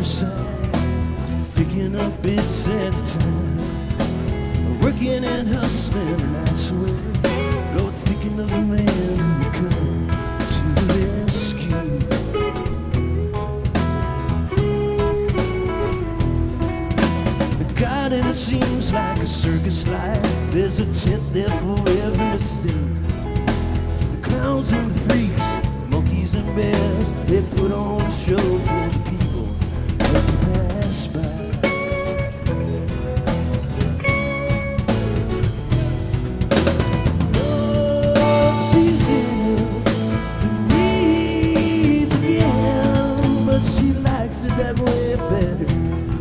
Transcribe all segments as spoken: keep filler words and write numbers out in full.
waterside, picking up bits at a time, working and hustling, and that's where Lord, thinking of the man who come to the rescue. God, and it seems like a circus life. There's a tent there for every mistake. The clowns and the freaks, monkeys and bears, they put on a show for the people as they pass by. Oh, she's in the weeds again, but she likes it that way better.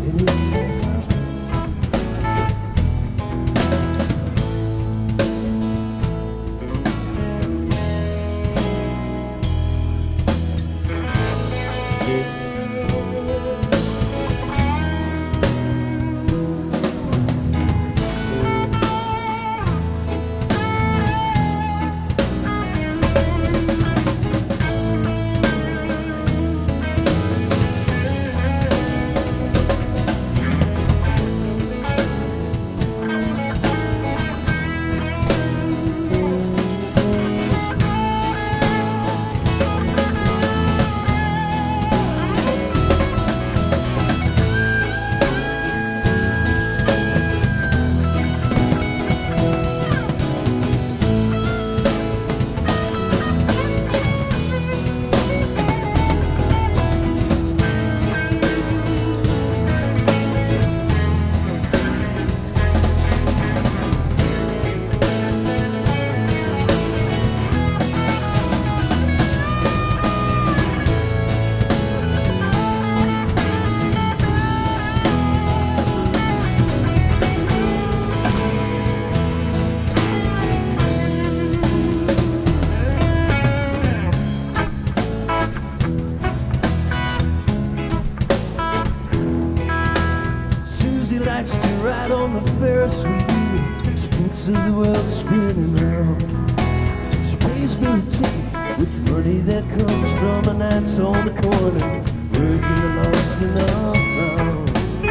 Likes to ride on the Ferris wheel, streets of the world spinning round. She pays for a ticket with the money that comes from her nights on the corner, working the lost and found.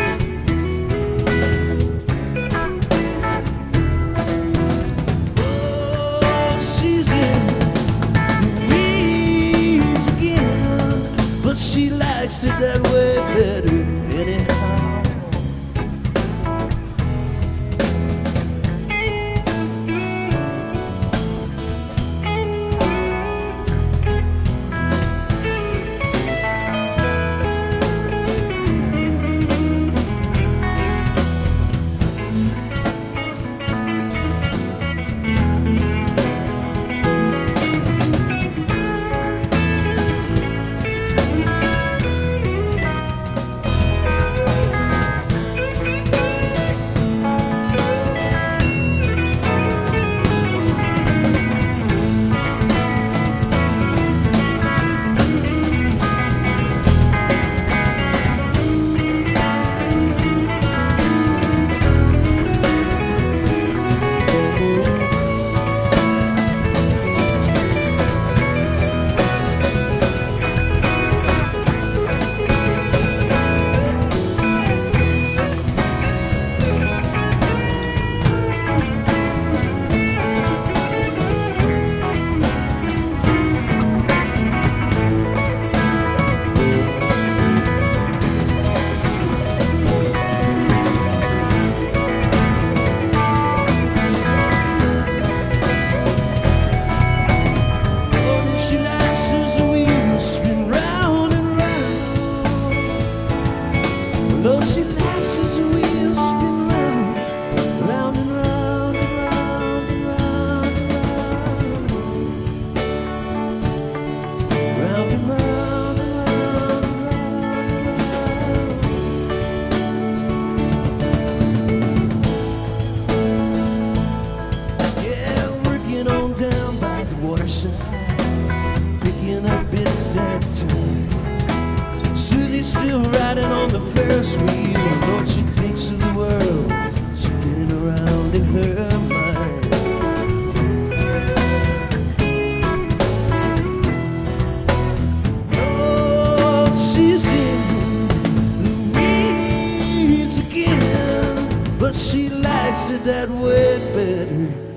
Oh, she's in the weeds again, but she likes it that way better anyhow. Though she likes his wheels spin round, round and round and round and round and round, round and round and round and round. Yeah, working on down by the waterside, picking up bits at a time. Susie's still riding on the Ferris wheel, Lord, she thinks of the world spinning around in her mind. Oh, she's in makes it that way better.